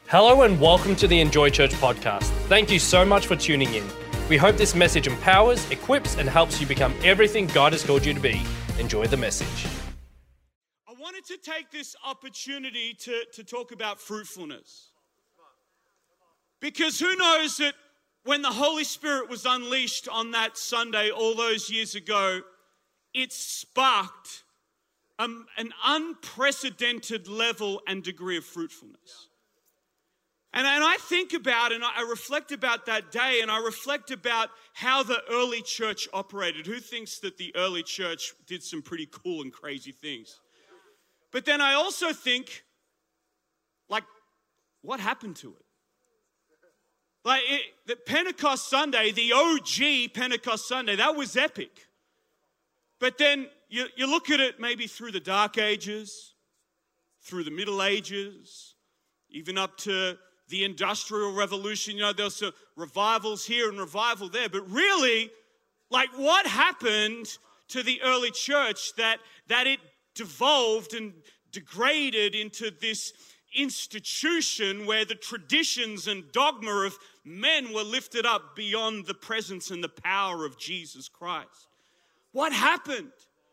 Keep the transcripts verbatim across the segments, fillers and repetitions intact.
Hello and welcome to the Enjoy Church podcast. Thank you so much for tuning in. We hope this message empowers, equips, and helps you become everything God has called you to be. Enjoy the message. I wanted to take this opportunity to, to talk about fruitfulness. Because who knows that when the Holy Spirit was unleashed on that Sunday all those years ago, it sparked um, an unprecedented level and degree of fruitfulness. And, and I think about and I reflect about that day, and I reflect about how the early church operated. Who thinks that the early church did some pretty cool and crazy things? But then I also think, like, what happened to it? Like, it, the Pentecost Sunday, the O G Pentecost Sunday, that was epic. But then you, you look at it maybe through the Dark Ages, through the Middle Ages, even up to the Industrial Revolution. You know, there's some revivals here and revival there. But really, like, what happened to the early church that, that it devolved and degraded into this institution where the traditions and dogma of men were lifted up beyond the presence and the power of Jesus Christ? What happened?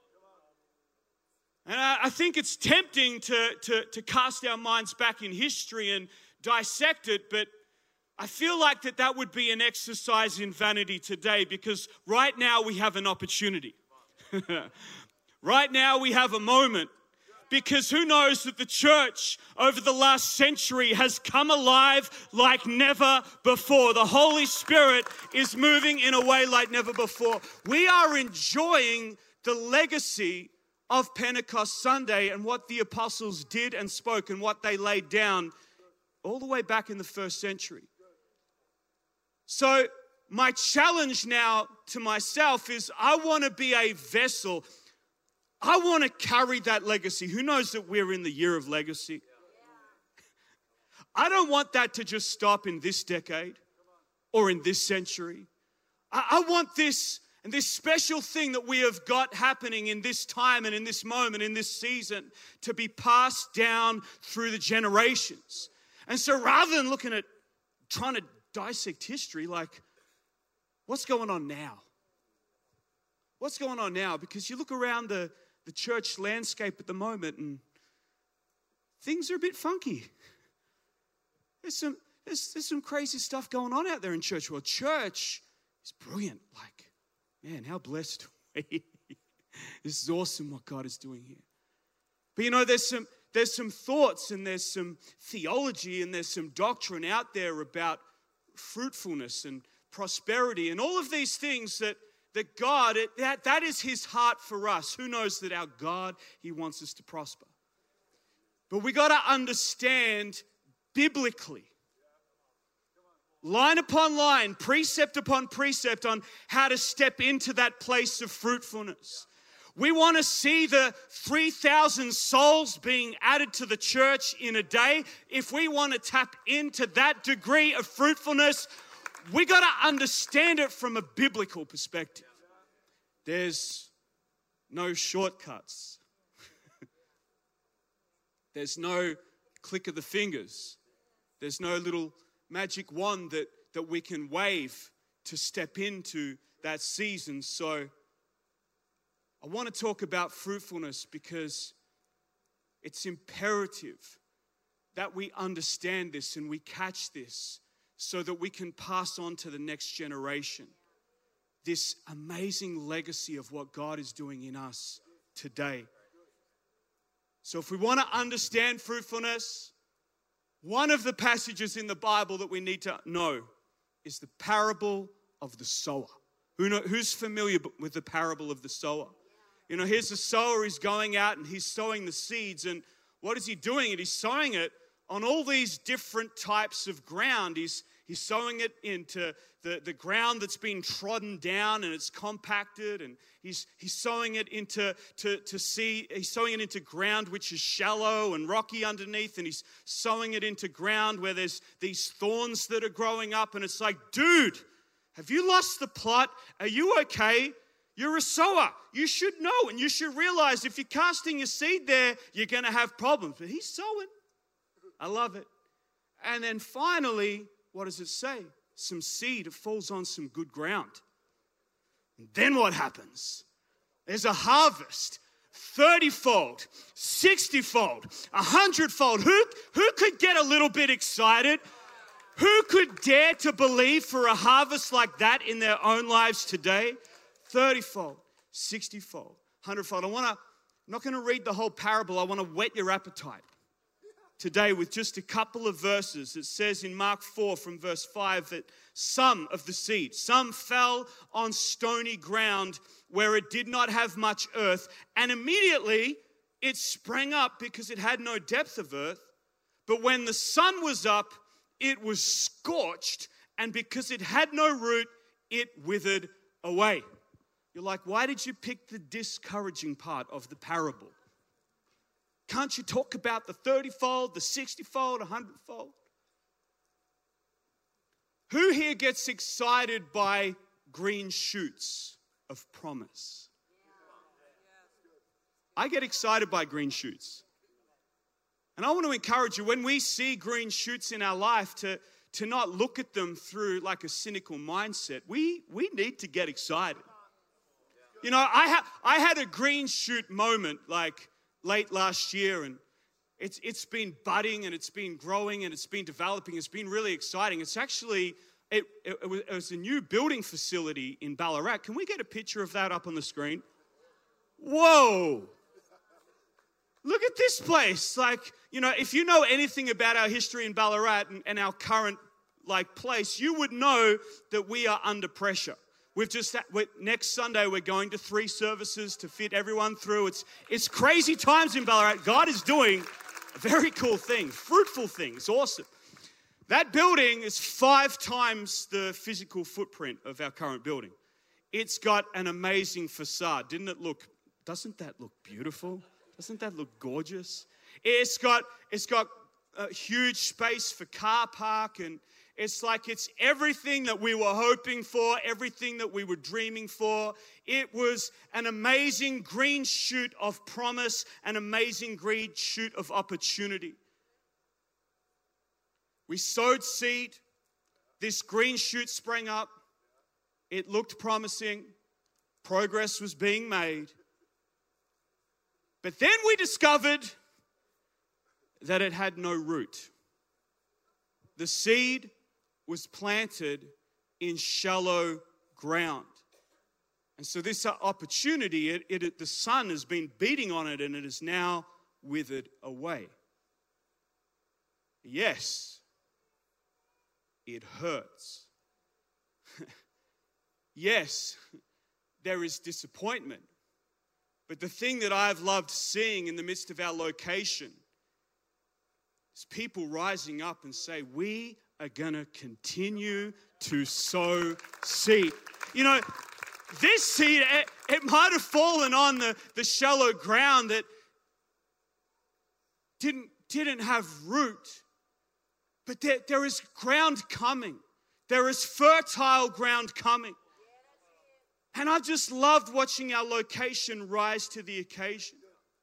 And I, I think it's tempting to, to, to cast our minds back in history and dissect it, but I feel like that that would be an exercise in vanity today, because right now we have an opportunity. Right now we have a moment, because who knows that the church over the last century has come alive like never before. The Holy Spirit is moving in a way like never before. We are enjoying the legacy of Pentecost Sunday and what the apostles did and spoke and what they laid down all the way back in the first century. So my challenge now to myself is I want to be a vessel. I want to carry that legacy. Who knows that we're in the year of legacy? I don't want that to just stop in this decade or in this century. I, I want this and this special thing that we have got happening in this time and in this moment, in this season, to be passed down through the generations. And so rather than looking at trying to dissect history, like, what's going on now? What's going on now? Because you look around the, the church landscape at the moment and things are a bit funky. There's some, there's, there's some crazy stuff going on out there in church. Well, church is brilliant. Like, man, how blessed are we? This is awesome what God is doing here. But you know, there's some There's some thoughts and there's some theology and there's some doctrine out there about fruitfulness and prosperity and all of these things that, that God, it, that, that is his heart for us. Who knows that our God, he wants us to prosper. But we got to understand biblically, line upon line, precept upon precept, on how to step into that place of fruitfulness. We want to see the three thousand souls being added to the church in a day. If we want to tap into that degree of fruitfulness, we got to understand it from a biblical perspective. There's no shortcuts. There's no click of the fingers. There's no little magic wand that, that we can wave to step into that season. So I want to talk about fruitfulness because it's imperative that we understand this and we catch this so that we can pass on to the next generation this amazing legacy of what God is doing in us today. So if we want to understand fruitfulness, one of the passages in the Bible that we need to know is the parable of the sower. Who know, who's familiar with the parable of the sower? You know, here's the sower, he's going out and he's sowing the seeds. And what is he doing? And he's sowing it on all these different types of ground. He's, he's sowing it into the, the ground that's been trodden down and it's compacted. And he's, he's sowing it into to, to see, he's sowing it into ground which is shallow and rocky underneath. And he's sowing it into ground where there's these thorns that are growing up. And it's like, dude, have you lost the plot? Are you okay? You're a sower. You should know and you should realize if you're casting your seed there, you're going to have problems. But he's sowing. I love it. And then finally, what does it say? Some seed, it falls on some good ground. And then what happens? There's a harvest, thirty-fold, sixty-fold, a hundred-fold. Who, who could get a little bit excited? Who could dare to believe for a harvest like that in their own lives today? thirty-fold, sixty-fold, hundred-fold. I want to, I'm not going to read the whole parable. I want to whet your appetite today with just a couple of verses. It says in Mark four from verse five that some of the seed, some fell on stony ground where it did not have much earth, and immediately it sprang up because it had no depth of earth. But when the sun was up, it was scorched, and because it had no root, it withered away. You're like, why did you pick the discouraging part of the parable? Can't you talk about the thirty-fold, the sixty-fold, a hundred-fold? Who here gets excited by green shoots of promise? I get excited by green shoots. And I want to encourage you, when we see green shoots in our life, to, to not look at them through like a cynical mindset. We, we need to get excited. You know, I, ha- I had a green shoot moment like late last year, and it's it's been budding and it's been growing and it's been developing. It's been really exciting. It's actually, it, it, it, was, it was a new building facility in Ballarat. Can we get a picture of that up on the screen? Whoa. Look at this place. Like, you know, if you know anything about our history in Ballarat and, and our current, like, place, you would know that we are under pressure. We've just, we're, next Sunday, we're going to three services to fit everyone through. It's, it's crazy times in Ballarat. God is doing a very cool thing, fruitful things, awesome. That building is five times the physical footprint of our current building. It's got an amazing facade. Didn't it look, doesn't that look beautiful? Doesn't that look gorgeous? It's got, it's got a huge space for car park, and it's like it's everything that we were hoping for, everything that we were dreaming for. It was an amazing green shoot of promise, an amazing green shoot of opportunity. We sowed seed. This green shoot sprang up. It looked promising. Progress was being made. But then we discovered that it had no root. The seed was planted in shallow ground. And so this opportunity, it, it, the sun has been beating on it and it is now withered away. Yes, it hurts. Yes, there is disappointment. But the thing that I've loved seeing in the midst of our location is people rising up and say, we are going to continue to sow seed. You know, this seed, it, it might have fallen on the, the shallow ground that didn't, didn't have root. But there, there is ground coming. There is fertile ground coming. And I've just loved watching our location rise to the occasion.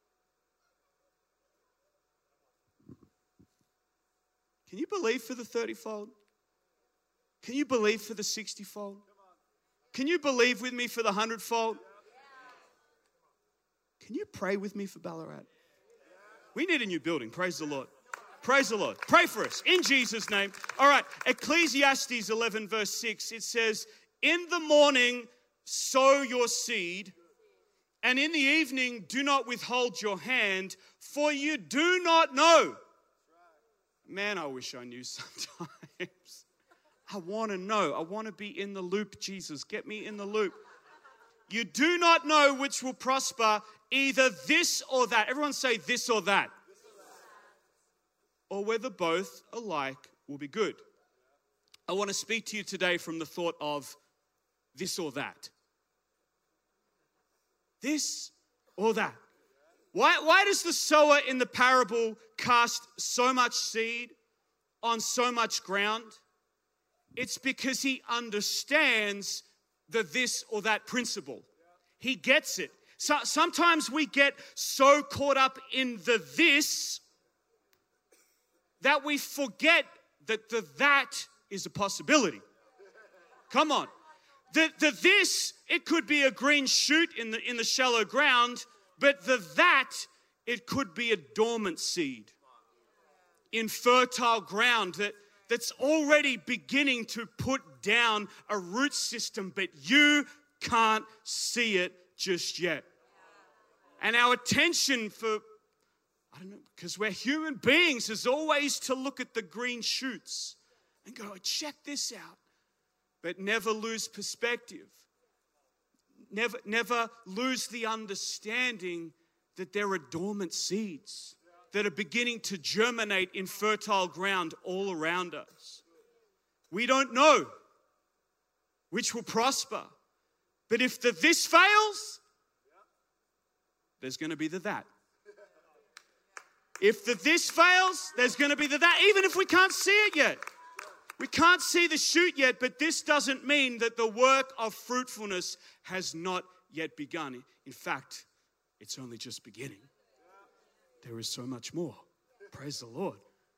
Can you believe for the thirty-fold? Can you believe for the sixty-fold? Can you believe with me for the hundred-fold? Can you pray with me for Ballarat? We need a new building. Praise the Lord. Praise the Lord. Pray for us in Jesus' name. All right, Ecclesiastes eleven verse six, it says, in the morning sow your seed, and in the evening do not withhold your hand, for you do not know. Man, I wish I knew sometimes. I want to know. I want to be in the loop, Jesus. Get me in the loop. You do not know which will prosper, either this or that. Everyone say this or that. Or whether both alike will be good. I want to speak to you today from the thought of this or that. This or that. Why, why does the sower in the parable cast so much seed on so much ground? It's because he understands the this or that principle. He gets it. So, sometimes we get so caught up in the this that we forget that the that is a possibility. Come on. The, the this, it could be a green shoot in the, in the shallow ground, but the that, it could be a dormant seed in fertile ground that, that's already beginning to put down a root system, but you can't see it just yet. And our attention for, I don't know, because we're human beings, is always to look at the green shoots and go, check this out. But never lose perspective. Never, never lose the understanding that there are dormant seeds that are beginning to germinate in fertile ground all around us. We don't know which will prosper. But if the this fails, there's going to be the that. If the this fails, there's going to be the that, even if we can't see it yet. We can't see the shoot yet, but this doesn't mean that the work of fruitfulness has not yet begun. In fact, it's only just beginning. There is so much more. Praise the Lord.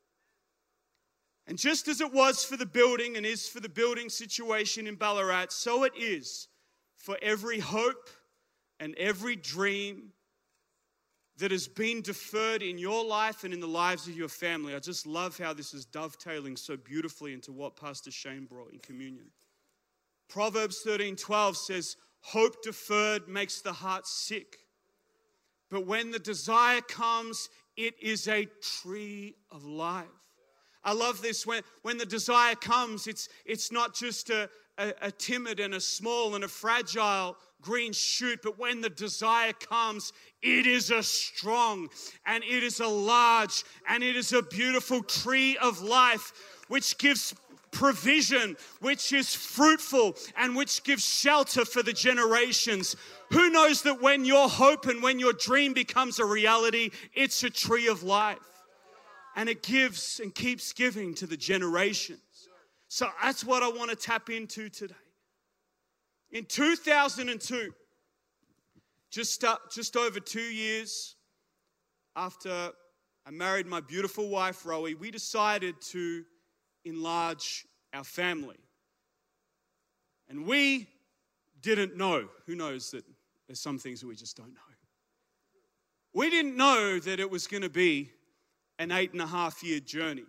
And just as it was for the building and is for the building situation in Ballarat, so it is for every hope and every dream that has been deferred in your life and in the lives of your family. I just love how this is dovetailing so beautifully into what Pastor Shane brought in communion. Proverbs thirteen twelve says, hope deferred makes the heart sick. But when the desire comes, it is a tree of life. I love this. When, when the desire comes, it's, it's not just a, a, a timid and a small and a fragile green shoot, but when the desire comes, it is a strong and it is a large and it is a beautiful tree of life, which gives provision, which is fruitful, and which gives shelter for the generations. Who knows that when your hope and when your dream becomes a reality, it's a tree of life. And it gives and keeps giving to the generations. So that's what I want to tap into today. In two thousand two, just, uh, just over two years after I married my beautiful wife, Rowie, we decided to enlarge our family. And we didn't know. Who knows that there's some things that we just don't know. We didn't know that it was going to be an eight and a half year journey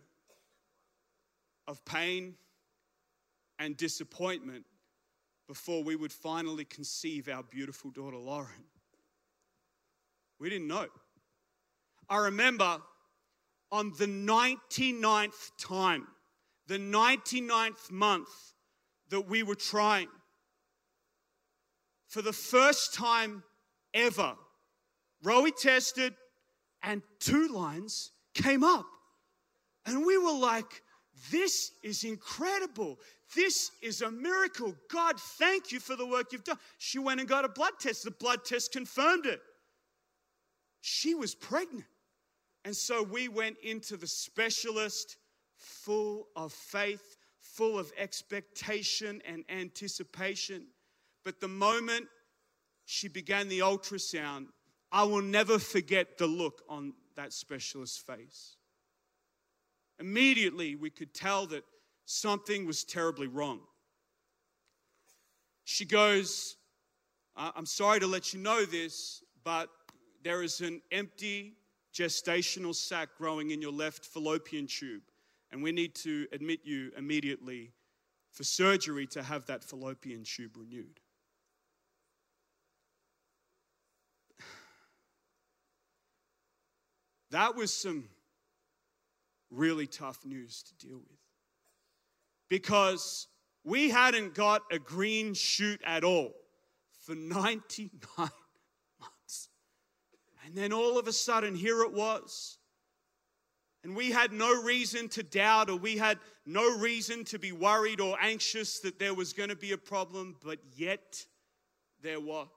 of pain and disappointment before we would finally conceive our beautiful daughter, Lauren. We didn't know. I remember on the ninety-ninth time, the ninety-ninth month that we were trying, for the first time ever, Rowie tested and two lines came up. And we were like, this is incredible. This is a miracle. God, thank you for the work you've done. She went and got a blood test. The blood test confirmed it. She was pregnant. And so we went into the specialist full of faith, full of expectation and anticipation. But the moment she began the ultrasound, I will never forget the look on that specialist's face. Immediately, we could tell that something was terribly wrong. She goes, I'm sorry to let you know this, but there is an empty gestational sac growing in your left fallopian tube, and we need to admit you immediately for surgery to have that fallopian tube renewed. That was some really tough news to deal with, because we hadn't got a green shoot at all for ninety-nine months. And then all of a sudden, here it was. And we had no reason to doubt, or we had no reason to be worried or anxious that there was going to be a problem, but yet there was.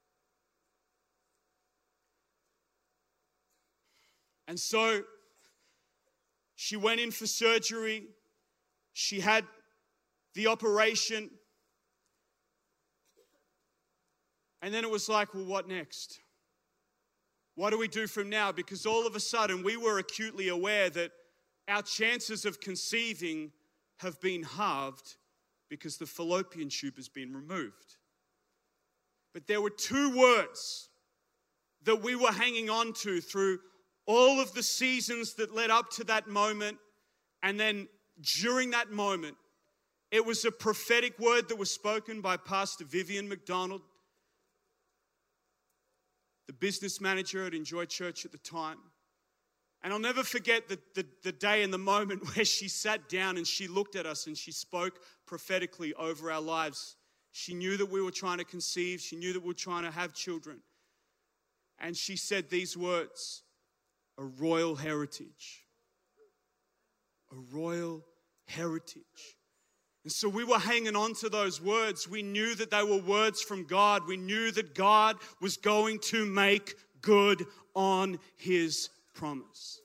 And so she went in for surgery. She had the operation. And then it was like, well, what next? What do we do from now? Because all of a sudden we were acutely aware that our chances of conceiving have been halved because the fallopian tube has been removed. But there were two words that we were hanging on to through all of the seasons that led up to that moment. And then during that moment, it was a prophetic word that was spoken by Pastor Vivian McDonald, the business manager at Enjoy Church at the time. And I'll never forget the, the, the day and the moment where she sat down and she looked at us and she spoke prophetically over our lives. She knew that we were trying to conceive. She knew that we were trying to have children. And she said these words, a royal heritage. A royal heritage. And so we were hanging on to those words. We knew that they were words from God. We knew that God was going to make good on His promise.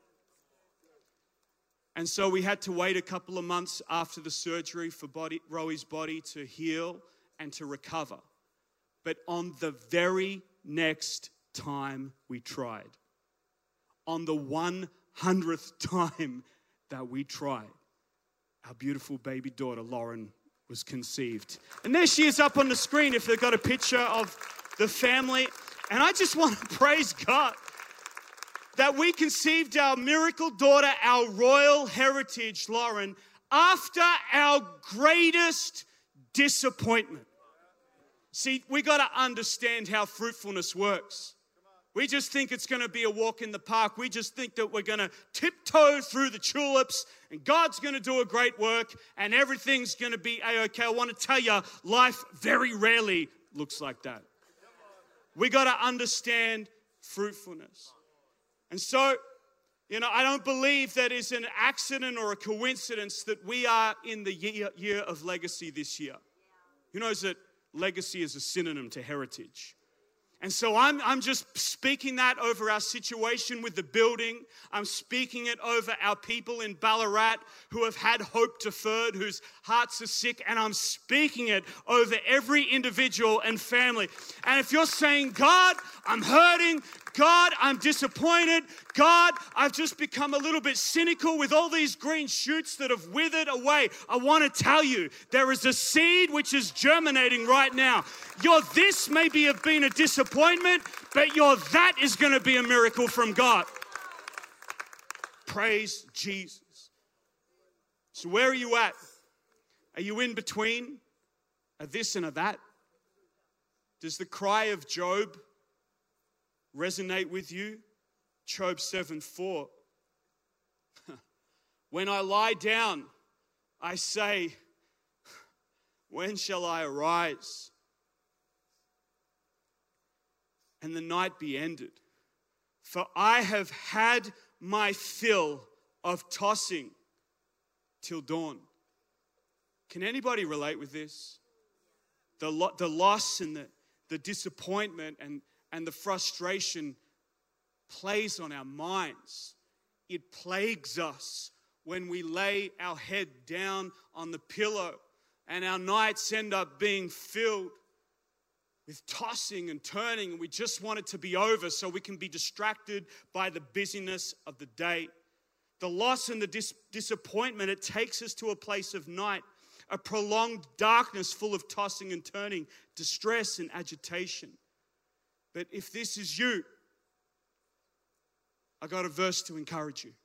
And so we had to wait a couple of months after the surgery for body, Roe's body to heal and to recover. But on the very next time we tried, on the one hundredth time that we tried, our beautiful baby daughter, Lauren, was conceived. And there she is up on the screen if they've got a picture of the family. And I just want to praise God that we conceived our miracle daughter, our royal heritage, Lauren, after our greatest disappointment. See, we got to understand how fruitfulness works. We just think it's going to be a walk in the park. We just think that we're going to tiptoe through the tulips and God's going to do a great work and everything's going to be a-okay. I want to tell you, life very rarely looks like that. We got to understand fruitfulness. And so, you know, I don't believe that is an accident or a coincidence that we are in the year, year of legacy this year. Who knows that legacy is a synonym to heritage? And so I'm, I'm just speaking that over our situation with the building. I'm speaking it over our people in Ballarat who have had hope deferred, whose hearts are sick. And I'm speaking it over every individual and family. And if you're saying, God, I'm hurting. God, I'm disappointed. God, I've just become a little bit cynical with all these green shoots that have withered away. I want to tell you, there is a seed which is germinating right now. Your this maybe have been a disappointment, but your that is going to be a miracle from God. Praise Jesus. So where are you at? Are you in between a this and a that? Does the cry of Job resonate with you? Job seven four. When I lie down, I say, when shall I arise and the night be ended? For I have had my fill of tossing till dawn. Can anybody relate with this? The, lo- the loss and the, the disappointment and And the frustration plays on our minds. It plagues us when we lay our head down on the pillow and our nights end up being filled with tossing and turning, and we just want it to be over so we can be distracted by the busyness of the day. The loss and the dis- disappointment, it takes us to a place of night, a prolonged darkness full of tossing and turning, distress and agitation. But if this is you, I got a verse to encourage you.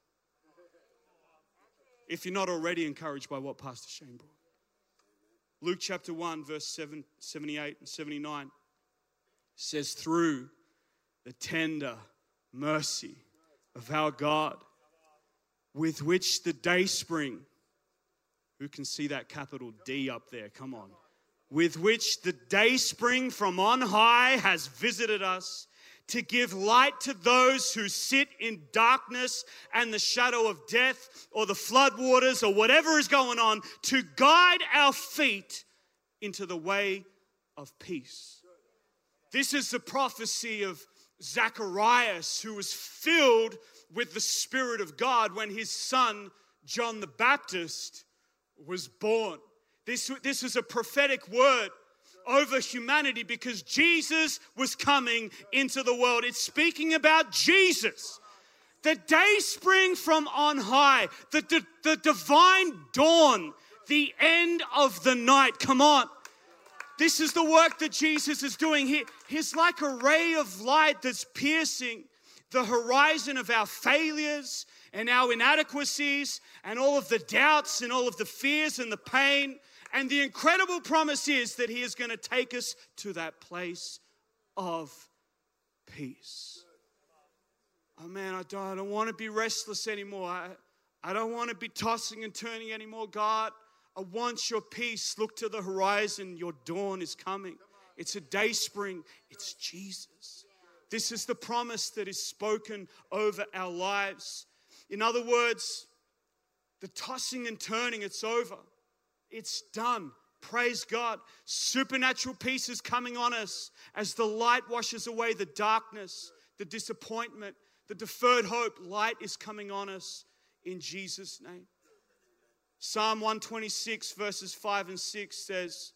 If you're not already encouraged by what Pastor Shane brought. Luke chapter one, verse seven, seventy-eight and seventy-nine says, through the tender mercy of our God, with which the dayspring, who can see that capital D up there? Come on. With which the dayspring from on high has visited us, to give light to those who sit in darkness and the shadow of death, or the floodwaters, or whatever is going on, to guide our feet into the way of peace. This is the prophecy of Zacharias, who was filled with the Spirit of God when his son, John the Baptist, was born. This, this is a prophetic word over humanity because Jesus was coming into the world. It's speaking about Jesus. The day spring from on high, the, the, the divine dawn, the end of the night. Come on. This is the work that Jesus is doing here. He's like a ray of light that's piercing the horizon of our failures and our inadequacies and all of the doubts and all of the fears and the pain. And the incredible promise is that He is going to take us to that place of peace. Oh man, I don't, I don't want to be restless anymore. I, I don't want to be tossing and turning anymore. God, I want your peace. Look to the horizon. Your dawn is coming. It's a day spring. It's Jesus. This is the promise that is spoken over our lives. In other words, the tossing and turning, it's over. It's done. Praise God. Supernatural peace is coming on us as the light washes away the darkness, the disappointment, the deferred hope. Light is coming on us in Jesus' name. Psalm one twenty-six verses five and six says,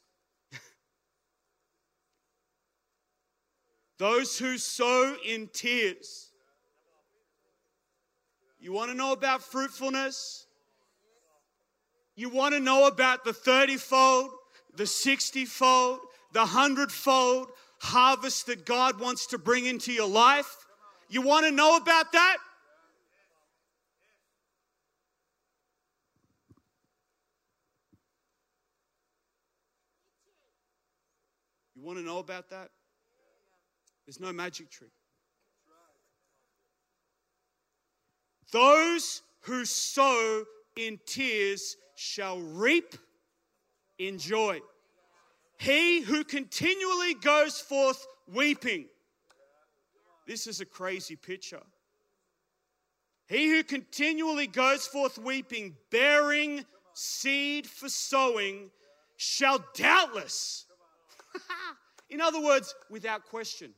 those who sow in tears. You want to know about fruitfulness? You want to know about the thirty-fold, the sixty-fold, the hundred-fold harvest that God wants to bring into your life? You want to know about that? You want to know about that? There's no magic trick. Those who sow in tears shall reap in joy. He who continually goes forth weeping. This is a crazy picture. He who continually goes forth weeping, bearing seed for sowing, shall doubtless, in other words, without question,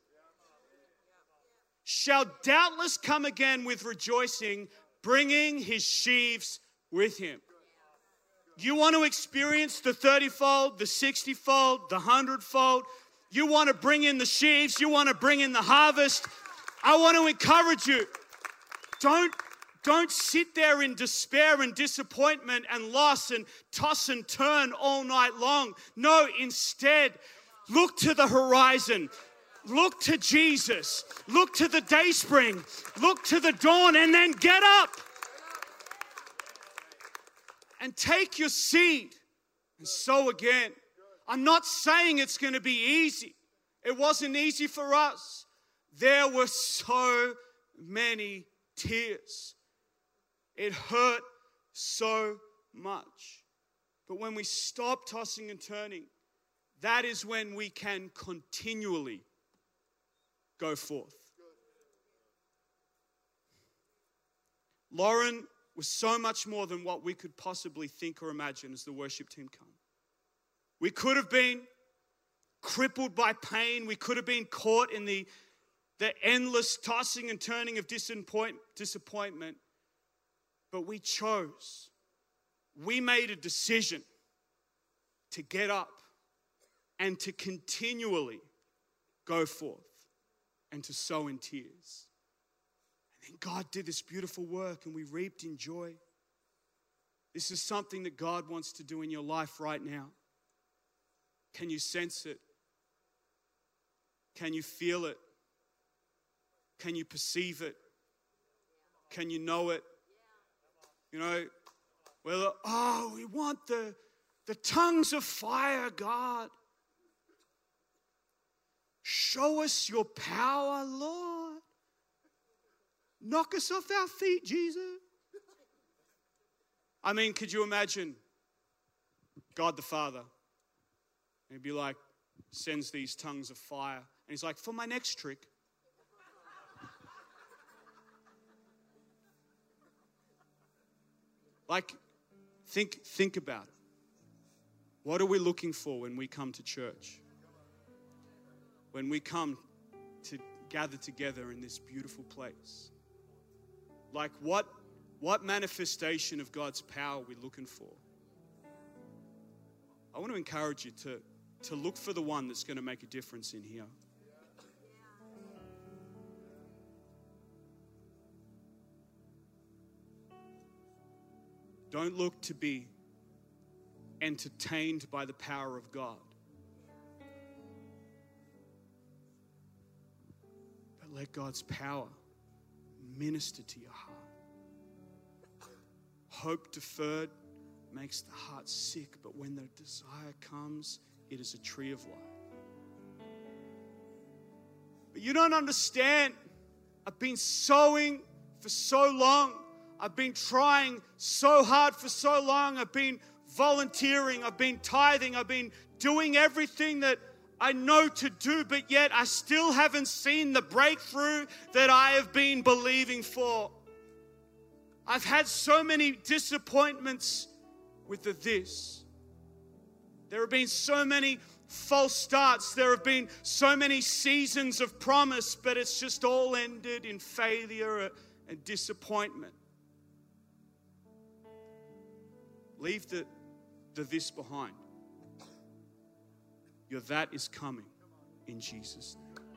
shall doubtless come again with rejoicing, bringing his sheaves with him. You want to experience the thirty-fold, the sixty-fold, the hundred-fold. You want to bring in the sheaves. You want to bring in the harvest. I want to encourage you. Don't, don't sit there in despair and disappointment and loss and toss and turn all night long. No, instead, look to the horizon. Look to Jesus. Look to the day spring. Look to the dawn, and then get up. And take your seed and sow again. I'm not saying it's going to be easy. It wasn't easy for us. There were so many tears. It hurt so much. But when we stop tossing and turning, that is when we can continually go forth. Lauren was so much more than what we could possibly think or imagine as the worship team come. We could have been crippled by pain. We could have been caught in the, the endless tossing and turning of disappoint, disappointment. But we chose. We made a decision to get up and to continually go forth and to sow in tears. And then God did this beautiful work and we reaped in joy. This is something that God wants to do in your life right now. Can you sense it? Can you feel it? Can you perceive it? Can you know it? You know, well, oh, we want the, the tongues of fire, God. Show us your power, Lord. Knock us off our feet, Jesus. I mean, could you imagine God the Father? He'd be like, sends these tongues of fire. And he's like, for my next trick. Like, think, think about it. What are we looking for when we come to church? When we come to gather together in this beautiful place? Like, what, what manifestation of God's power are we looking for? I want to encourage you to, to look for the one that's going to make a difference in here. Don't look to be entertained by the power of God. But let God's power minister to your heart. Hope deferred makes the heart sick, but when the desire comes, it is a tree of life. But you don't understand. I've been sowing for so long. I've been trying so hard for so long. I've been volunteering. I've been tithing. I've been doing everything that I know to do, but yet I still haven't seen the breakthrough that I have been believing for. I've had so many disappointments with the this. There have been so many false starts. There have been so many seasons of promise, but it's just all ended in failure and disappointment. Leave the, the this behind. Your that is coming in Jesus' name.